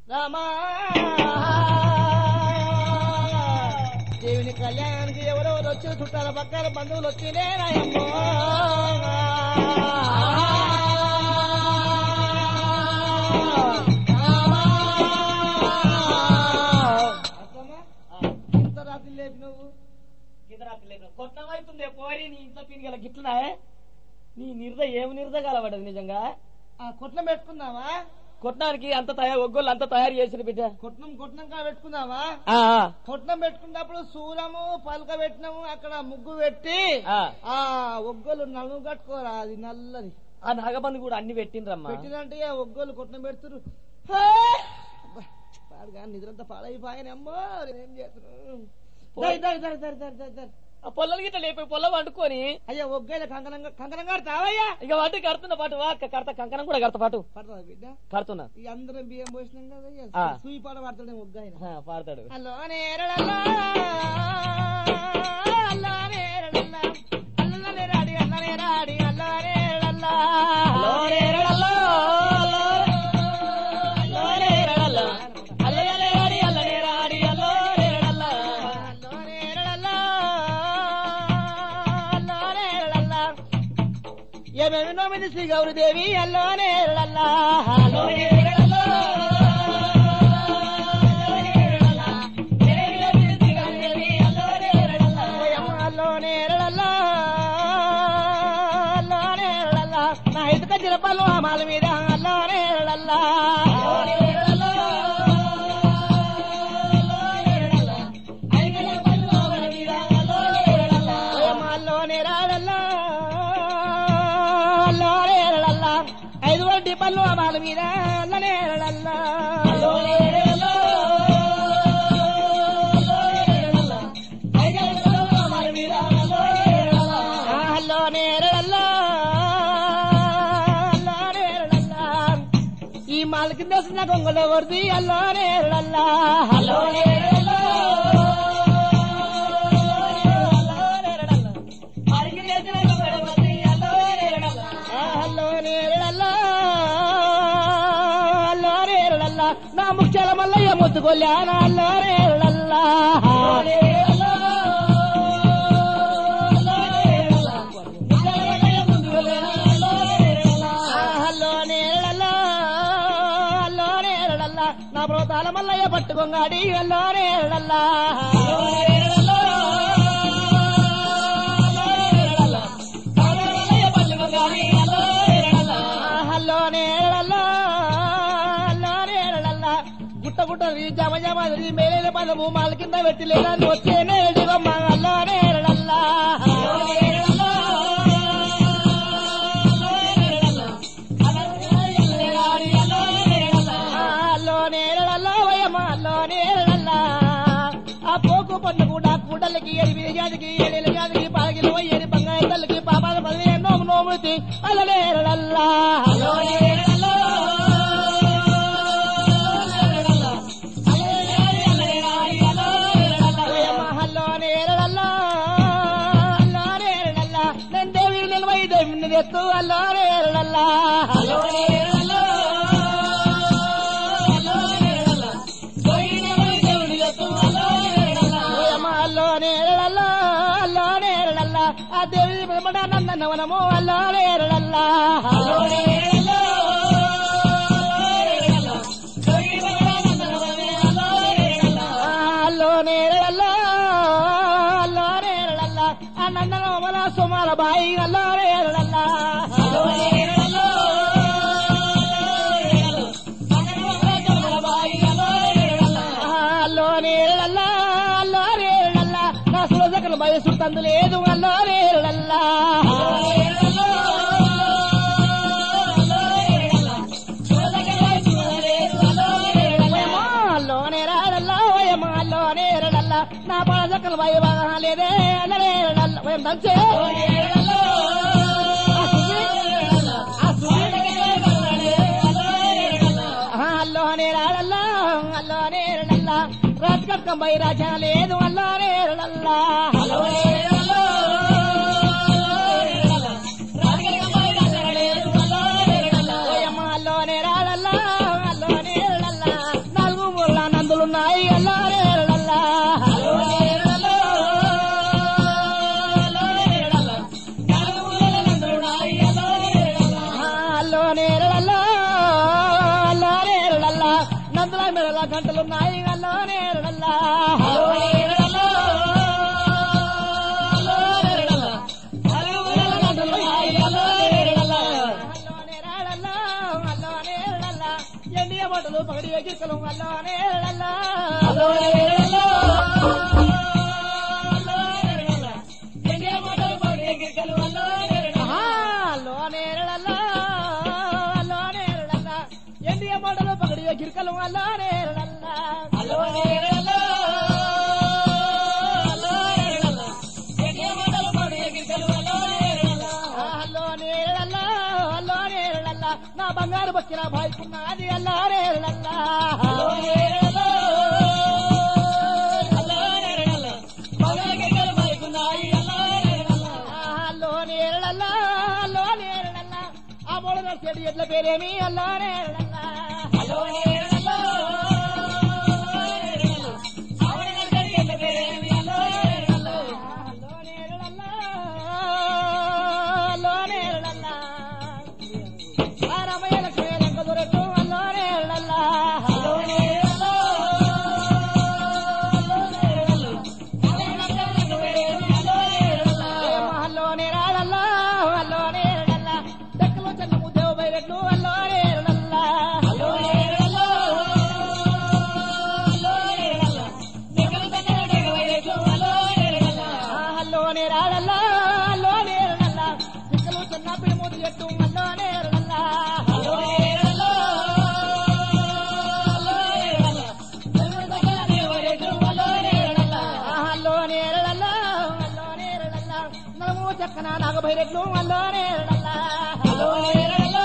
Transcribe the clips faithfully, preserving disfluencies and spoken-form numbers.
రామా దేవుని కళ్యాణానికి ఎవరెవరు వచ్చి చుట్టాల పక్కన బంధువులు వచ్చినే రాయమ్మో ఇంత రాత్రి లేపి నువ్వు ఇంత రాత్రి లేపి కొట్టం అవుతుంది పోరి నీ ఇంట్లో పీనిగల గిట్లున్నాయే నీ నిర్ద ఏమి నిర్ద కలబడదు నిజంగా కొట్నం పెట్టుకుందామా కొట్టడానికి అంత తయారు ఒగ్గోళ్ళు అంత తయారు చేసిన బిడ్డ కొట్నం కొట్నంగా పెట్టుకుందామా కొట్నం పెట్టుకున్నప్పుడు సూలము పలక పెట్టినాము అక్కడ ముగ్గు పెట్టి ఆ ఒగ్గోలు నలుగు కట్టుకోరా అది నల్లది ఆ నాగబంది కూడా అన్ని పెట్టిండ్రమ్మా పెట్టినంటే ఆ ఒగ్గోలు కొట్నం పెడుతురు నిద్రంతా పాడైపోయానమ్మో ఏం చేస్తున్నాను పొల్లలు గిట్ట లేపి పొల్ల వండుకొని అయ్యా ఒగ్గైన కంకణంగా కంకణం కడతావయ్యా ఇక వాటి కడుతున్న పాటు కడతా కంకణం కూడా కడత పాటు పడతా బిడ్డ కడుతున్నా ఇక అందరం బియ్యం పోసినాం కదా సూయి పాట పాడతాడు ఒగ్గైన పాడతాడు హలో నేరడల్లా అల్లా నేరడల్లా అల్లనే రాడి అల్లనే రాడి అల్లా నేరడల్లా హలో నేరడల్లా ఏమేమి శ్రీ గౌరీదేవి అల్లోనే అల్లోనే నా ఎదుక చిరపల్లు అమాల మీద అల్లోనే అల్లోనే రాడల్లా ఐదు వడ్డీ పళ్ళు అమాల మీద అల్లనే అల్లోనే ఈ మాల కింద వస్తున్న గొంగలో కొడుతు అల్లోనే అల్లోనే నా ముఖ్యాల మల్లయ్య ముద్దుకొల్లానా అల్లోనే నా ప్రోతాల మల్లయ్య పట్టుకొంగాడి అల్లోనే గుట్ట గుట్ట జమ జమ మేలే పదము మాల కింద పెట్టి లేదా వచ్చేనే దివమ్మ అల్లోనే ఆ పోకు పన్ను కూడా కూడలకి ఎనిమిది జాతికి ఏడేళ్ళ జాతికి పాగిలు ఏడు బంగారు తల్లికి పాపాల పదివే నోము నోముతి అల్లలే నేను దేవి నిలవై దేవిని ఎత్తు అల్లోనే ఆ దేవి నందనవనము అల్లోనే అల్లోనే అల్లోనే ఆ నందనవన సుమాల బాయి అల్లోనే అల్లోనే నా సురజకల వయసు తందు లేదు అల్లోనే అల్లోనే రాడల్లా వయమా అల్లోనే రడల్లా నా పాదకల వయమా లేదే అల్లనే వయం దంచే అల్లోనే రాడల్లా అల్లోనే రడల్లా రాజకర్కం బై రాజా లేదు అల్లోనే రడల్లా అల్లోనే రాడల్లా అల్లోనే రడల్లా నా నందుల మెడల గంటలున్నాయి అల్లోనే రడల్లా ఎండియ బట్టలు పగడి ఎగిరికలు అల్లోనే రడల్లా అల్లోనే రడల్లా ఎండియ బట్టలు పగడి ఎగిరికలు అల్లోనే రడల్లా అల్లోనే రడల్లా నా బంగారు బక్కిన భాయికున్నది అల్లారే రడల్లా అల్లోనే రడల్లా అల్లోనే రడల్లా బంగారు భాయికున్నది అల్లారే రడల్లా అల్లోనే రడల్లా అల్లోనే రడల్లా ఆ మూల నర్సేడి ఎట్ల పేరేమి అల్లారే రడల్లా అల్లోనే రడల్లా ఆవిడ నర్సేడి ఎట్ల పేరేమి అల్లారే రడల్లా అల్లోనే రడల్లా అల్లోనే రడల్లా రామయ్య లక్ష్మీ లంక దొరట్టు అల్లోనే రడల్లా అల్లోనే రడల్లా అల్లోనే రాడల్లా అల్లోనే రడల్లా దక్కలో చెన్నము దేవ బైరెట్లు అల్లోనే రడల్లా అల్లోనే రడల్లా అల్లోనే రాడల్లా అల్లోనే రడల్లా దక్కలో చెన్న పిడుమూతి చెట్టు అల్లోనే రడల్లా అల్లోనే రడల్లా అల్లోనే రడల్లా అల్లోనే రడల్లా నలము చక్కన నాగభైరెట్లు అల్లోనే రడల్లా అల్లోనే రడల్లా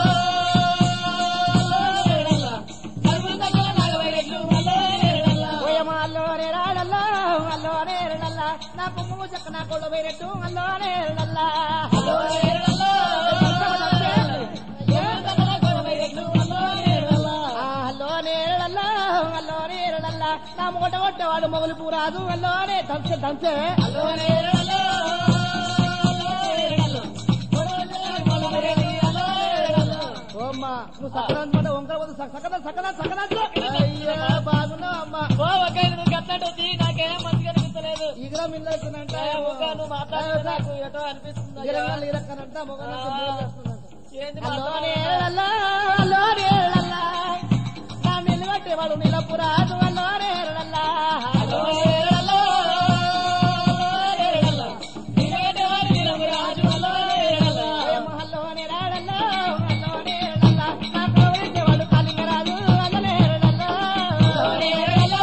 అల్లోనే రాడల్లా అల్లోనే రడల్లా నా కొమ్ము చక్కన కొళ్ళు బైరెట్టు అల్లోనే రడల్లా అల్లోనే రడల్లా అల్లోనే రడల్లా అల్లోనే రడల్లా నా మొగట కొట్టేవాడు మొగలు పూరాదు అల్లోనే దంచే దంచే అల్లోనే రడల్లా ఓమ్మా నువ్వు సకరాంత వంకర వద్దు సకన సకన సకన అయ్యా బాగున్నావు అమ్మా ఓ ఒక నువ్వు కట్టినట్టు వచ్చి నాకేం మంచిగా అనిపించలేదు ఇగర మిల్లవుతుందంట నువ్వు మాట్లాడే నాకు ఎటో అనిపిస్తుంది ఇరక్కనంట మొగ అల్లోనే రడల్లా అల్లోనే రడల్లా నా నిలబట్టేవాడు నిలపురాదు అల్లోనే రడల్లా అల్లోనే రడల్లా అల్లోనే రాడల్లా అల్లోనే రడల్లా నా కవరించేవాడు కాలింగరాజు అల్లనే రడల్లా అల్లోనే రడల్లా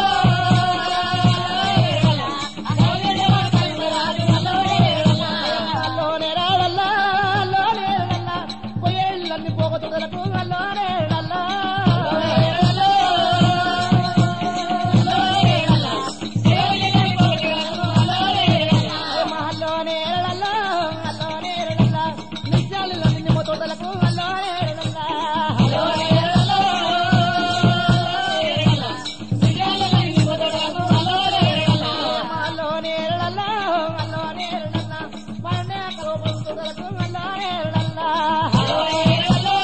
అల్లోనే రాడల్లా అల్లోనే రడల్లా పొయ్యేళ్ళన్ని పోగొట్టుదలకు అల్లోనే రడల్లా అల్లోనే రడల్లా అల్లోనే రడల్లా నిత్యాలు నిమ్మ తోటలకు అల్లోనే రడల్లా అల్లోనే రడల్లా అల్లోనే రడల్లా అల్లోనే రడల్లా పన్నే కరోపం తోటలకు అల్లోనే రడల్లా అల్లోనే రడల్లా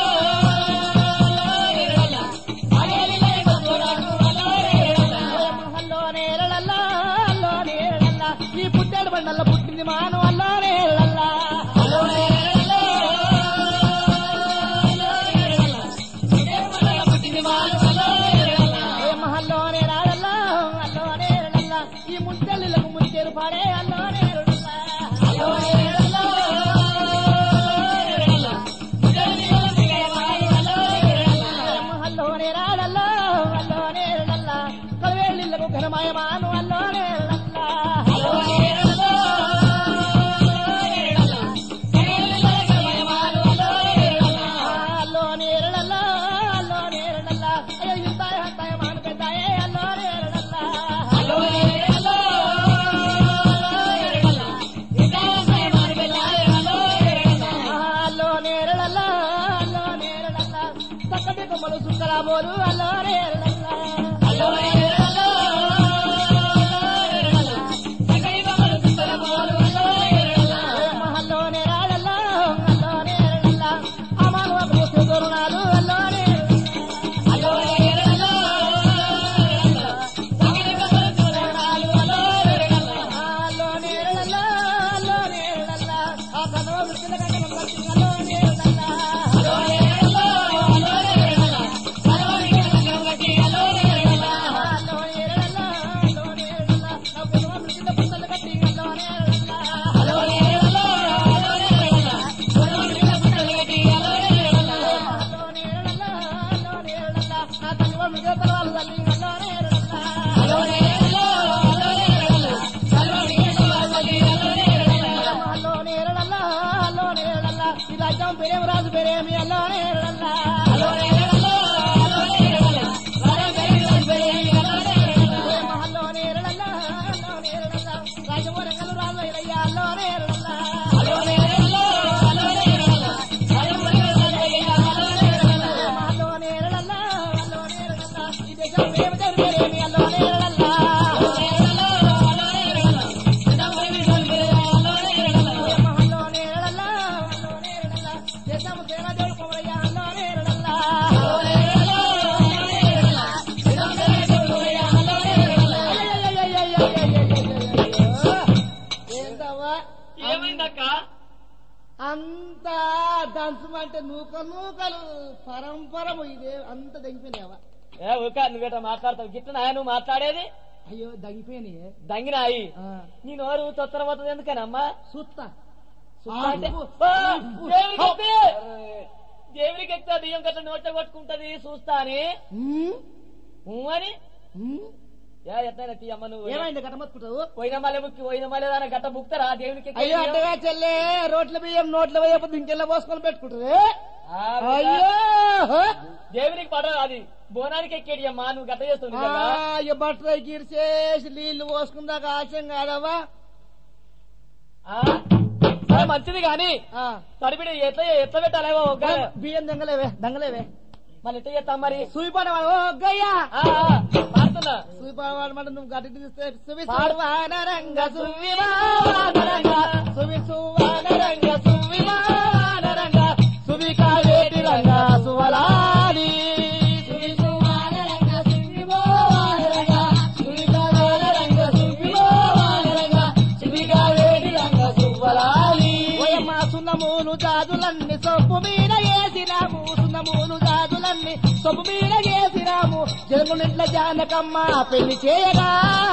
అల్లోనే రడల్లా అల్లోనే రడల్లా ఈ పుట్టాడు బండల్లో పుట్టింది మాను అల్లోనే రడల్లా అల్లోనే రడల్లా అల్లోనే రాడల్లా అల్లోనే రడల్లా ఈ ముంచెల్లిలకు ముంచేరు పాడే అల్లోనే రడల్లా అల్లోనే రడల్లా అల్లోనే రాడల్లా అల్లోనే రడల్లా కలవేళ్ళిళ్ళకు ఘనమయమాను అల్లోనే రడల్లా అల్లోనే రడల్లా అల్లోనే రడల్లా అల్లోనే రడల్లా అయ్యో ఇంతాయ హంతాయ మాను పెద్దాయే అల్లోనే రడల్లా అల్లోనే రడల్లా అల్లోనే రడల్లా అల్లోనే రడల్లా చక్కటి కొమ్మలు సుక్కలా బోలు అల్లోనే రడల్లా అల్లోనే రడల్లా అల్లోనే రాడల్లా అల్లోనే రడల్లా అమాను ఒక తోరణాలు అల్లోనే రడల్లా అల్లోనే రడల్లా ఆ తల్లి వాళ్ళు వాళ్ళు తల్లి అల్లోనే అల్లోనే అల్లోనే ఈ రాజ్యం పేరేమి రాజు పేరేమి అల్లోనే రాజమోరంగలు రాజు అయ్యా అల్లోనే అంత దంచమంటే నూక నూకలు పరంపరము ఇదే అంత దంగిపోయినావా ఏ ఊక నువ్వేట మాట్లాడతావు గిట్ల నాయ నువ్వు మాట్లాడేది అయ్యో దంగిపోయినాయి దంగినాయి నీ నోరు తొత్తర పోతుంది ఎందుకనమ్మా సుత్తా దేవుడికి ఎక్కువ బియ్యం గట్ల నోట కొట్టుకుంటది చూస్తా అని అని ఎట్లయినా తీయమ్మ నువ్వు ఏమైంది గట్ట మొత్తుకుంటావు పోయిన మళ్ళీ బుక్కి పోయిన మళ్ళీ దాని గట్ట బుక్తారా దేవుడికి అయ్యో అట్టగా చెల్లె రోడ్ల బియ్యం నోట్ల పోయకపోతే ఇంకెల్లా పోసుకొని పెట్టుకుంటుంది అయ్యో దేవునికి పడ అది బోనానికి ఎక్కేది అమ్మా నువ్వు గట్ట చేస్తున్నావు అయ్యో బట్టలు గిరిచేసి నీళ్లు పోసుకుందాక ఆశయం కాదవ్వా మంచిది గాని తడిపిడి ఎట్లా ఎట్లా పెట్టాలేవో బియ్యం దంగలేవే దంగలేవే మళ్ళీ ఎట్లా చేస్తాం మరి సూయిపాడవాడు ఓ గయ్యా పాడుతున్నా సూయిపాడవాడు మాట నువ్వు గట్టి చూస్తే సువి సువానరంగ సువివానరంగ సువి సువానరంగ సువివానరంగ సువి కావేటి రంగ సువలాని సువి సువానరంగ సువివానరంగ సువి కావేటి రంగ సువివానరంగ సువి కావేటి రంగ సువలాని ఓయమ్మ సున్నమూలు జాజులన్నీ సొప్పు మీద వేసినాము సున్నమూలు జాజులన్నీ సొప్పు మీద వేసినాము జరుగునిట్ల జానకమ్మ పెళ్లి చేయగా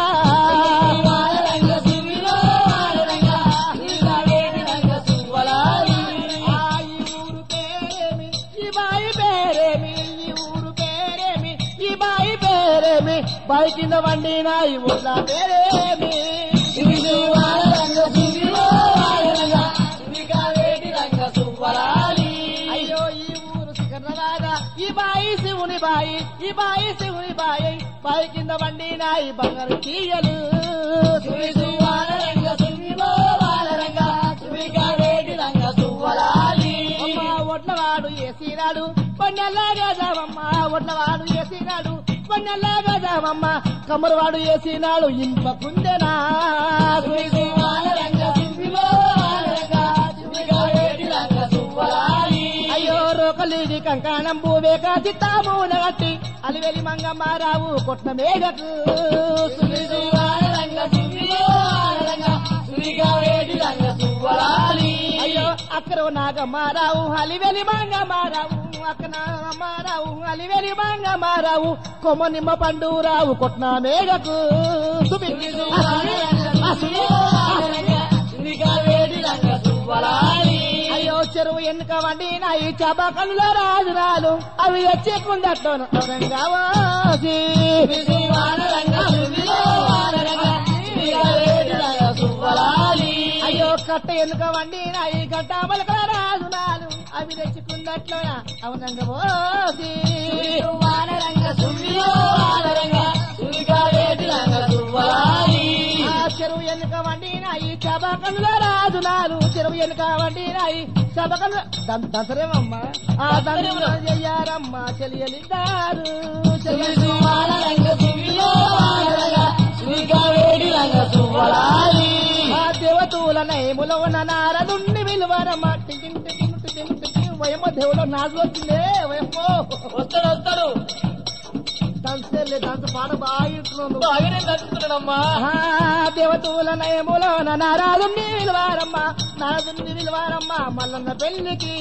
ఊరు పేరేమి ఈ బాయి పేరేమి ఈ ఊరు పేరేమి ఈ బాయి పేరేమి బాయి కింద వండిన ఈ ఊళ్ళ పేరేమి అయ్యో ఈ ఊరు శిఖరరాగా ఈ బాయి శివుని బాయి ఈ బాయి శివుని బాయి బాయి కింద వండిన ఈ బంగారు తీయలు ఒడ్లవాడు ఏసినాడు పన్నెల్లాగా జావమ్మ ఒడ్లవాడు ఏసినాడు పన్నెల్లాగా జావమ్మ కమ్మరవాడు ఏసినాడు ఇంప కుందెనా అయ్యో రోకలిది కంకాణం భూవేక చిత్తాము నగట్టి అలివెలి మంగమ్మారావు కొట్ల మేఘకు అయ్యో అక్కడ నాగమ్మారావు అలివెలి మంగమ్మారావు అక్కడ నాగమ్మారావు అలివెలి మంగమ్మారావు కొమ్మ నిమ్మ పండురావు కొట్ల మేఘకు అయ్యో చెరువు ఎన్నుక వండిన ఈ చబకల్లో రాజురాలు అవి వచ్చేకుందట్లో రంగవాసి అయ్యో కట్ట ఎన్నుక వండిన ఈ గట్ట మలకల రాజురాలు అవి తెచ్చుకుందట్లో అవునంగ పోసి చెరువు ఎన్నుక వండినాయి చబకల్లో రాజులాలు చెరువు ఎన్నుక వండినాయి చబకలు దంతరేమమ్మా ఆ దంతరం చెయ్యారమ్మ చెలియలిద్దారు ఆ దేవతూల నయములో ఉన్న నారదుండి విలువరమ్మ టింటి టింటి టింటి వయమ్మ దేవుడు నాజు వచ్చిందే వయమ్మో వస్తాడు వస్తాడు దంచలే దంచ పాట బాగా దంచుతున్నాడమ్మా దేవతూల నయములో నారాజుని విలువారమ్మ నారదుని విలువారమ్మ మల్లన్న పెళ్లికి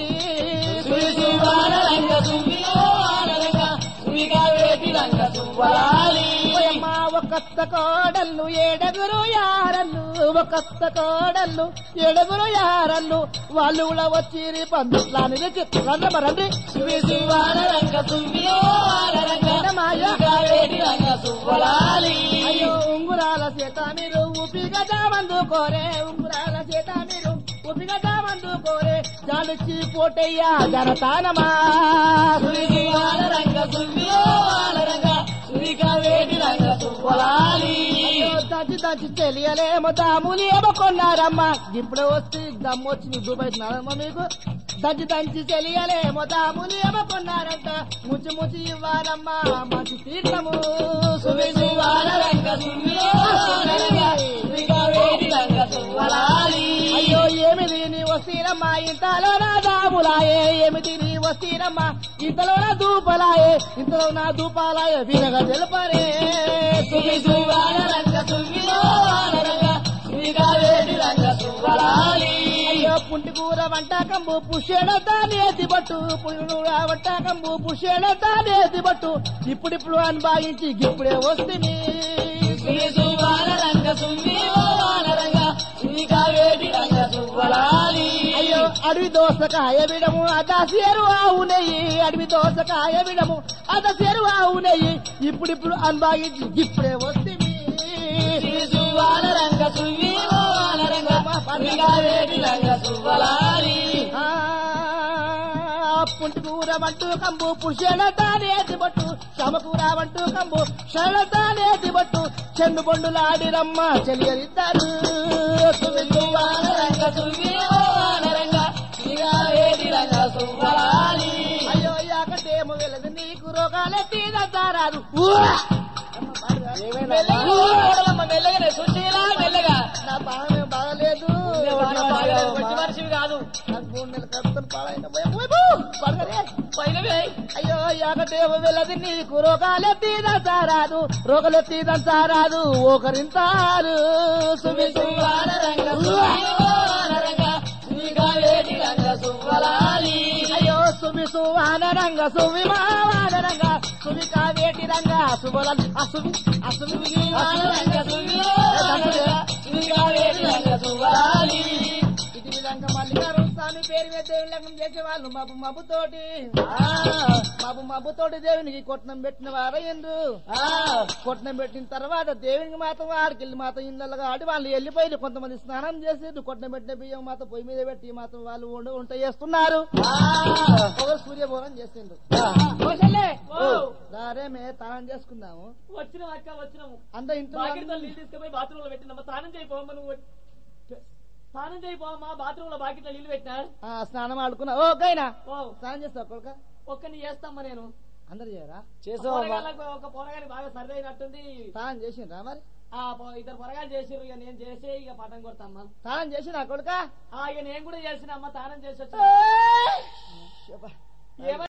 ఒక్కత్త కోడళ్ళు ఏడుగురు యారళ్ళు ఒక్కత్త కోడళ్ళు ఏడుగురు యారళ్ళు వాళ్ళు కూడా వచ్చి పందుట్లా నిలిచి రండి రండి ఉసిగడ్డ మందు కోరే ఉంగురాల చేత మీరు ఉసిగడ్డ మందు కోరే జాలిచ్చి పోటయ్యా జనతానమా సువివాల రంగ సువివాల రంగ సువిగా వేడి రంగ సువ్వలాలి దంచి దంచి తెలియలేమో దాములేమో కొన్నారమ్మా ఇప్పుడు వస్తే దమ్మొచ్చి దుబాయిస్తున్నారమ్మా మీకు దంచి దంచి తెలియలేమో దాములేమో కొన్నారంట ముచ్చి ముచ్చి ఇవ్వాలమ్మా మంచి తీర్థము సువివాల రంగ సువివాల రంగ సువిగా వేడి రంగ సువ్వలాలి అయ్యో ఏమిది నీ వస్తీరమ్మా ఇంతలో నా దాములాయే ఏమిది నీ వస్తీరమ్మా ఇంతలో నా దూపలాయే ఇంతలో నా దూపాలాయే వినగా తెలుపరే సువివాల రంగ సువివాల రంగ సువిగా వేడి రంగ సువ్వలాలి అయ్యో పుంటి కూర వంటకంబు పుష్యడ దానేది బట్టు పుంటి వంటకంబు పుష్యడ దానేది బట్టు ఇప్పుడిప్పుడు అనుభవించి ఇప్పుడే వస్తుంది సువివాల రంగ సువివాల రంగ సువిగా వేడి రంగ సువ్వలాలి అయ్యో అడవి దోసకాయ విడము అద సేరు ఆవు నెయ్యి అడవి దోసకాయ విడము అద సేరు ఆవు నెయ్యి ఇప్పుడిప్పుడు అనుభవించి ఇప్పుడే వస్తుంది సువివాల రంగ సువివాల రంగ సువిగా వేడి రంగ సువ్వలాలి పుంటి కూర వంటూ కంబు పుష్యడ దానేది బట్టు శమకూర వంటూ కంబు షడ దానేది బట్టు చెన్ను బొండులాడి రమ్మ చెలియరిద్దరు సువివాల రంగ సువివాల రంగ సువిగా వేడి రంగ సువ్వలాలి అయ్యో యాకటేమో వెళ్ళదు నీకు రోగాలెత్తిదంటారాదు మెల్లగానే సుశీలా మెల్లగా నా బాగా బాగలేదు మంచి మనిషివి కాదు నాకు మూడు నెలల కడుపుతో పాడైన పడగరే పైన అయ్యో యాకటేమో వెళ్ళదు నీకు రోగాలెత్తిదంటారాదు రోగాలెత్తిదంటారాదు ఒకరింతారు సువివాల రంగ సువివాల రంగ సువిగా వేడి రంగ సువ్వలాలి అయ్యో సువి సువాన రంగ సువి మావాన రంగ సువి కావేటి రంగ సుబల అసువి అసువి సువివాల రంగ సువివాల రంగ సువిగా వేడి రంగ సువ్వలాలి ఇది విధంగా మల్లికార్జున స్వామి పేరు మీద దేవుని లగ్నం చేసేవాళ్ళు మబ్బు మబ్బు తోటి మబ్బు మబ్బు తోటి దేవునికి కొట్నం పెట్టిన వారయ్యందు కొట్నం పెట్టిన తర్వాత దేవునికి మాత్రం ఆడికి వెళ్ళి మాత్రం ఇళ్ళగా ఆడి వాళ్ళు వెళ్ళిపోయి కొంతమంది స్నానం చేసేది కొట్నం పెట్టిన బియ్యం మాత్రం పొయ్యి మీద పెట్టి మాత్రం వాళ్ళు వంట వంట చేస్తున్నారు ఒకరు సూర్యభోరం చేసిండు సరే మే తానం చేసుకుందాము వచ్చినాం అక్క వచ్చినాము అంత ఇంట్లో బాకెట్తో నీళ్ళు తీసుకుపోయి బాత్రూమ్ లో పెట్టినమ్మా స్నానం చేయిపోమ్మా నువ్వు స్నానం చేయిపోమ్మా బాత్రూమ్ లో బాకెట్లో నీళ్ళు పెట్టినా ఆ, స్నానం ఆడుకున్నా ఓ గైనా ఓ స్నానం చేస్తావు కొడుక ఒక్కని చేస్తామ్మా నేను అందరు చేయరా పోరగాళ్ళకు ఒక పొరగాని బాగా సర్ది అయినట్టుంది స్నానం చేసిండ్రా మరి ఆ పొ- ఇద్దరు పొరగాలు చేసిర్రు ఇక నేను చేసి ఇక పటం కొడతామ్మా స్నానం చేసినా కొడుక ఆ ఇక నేను కూడా చేసిన అమ్మ స్నానం చేసి వచ్చా ఏమ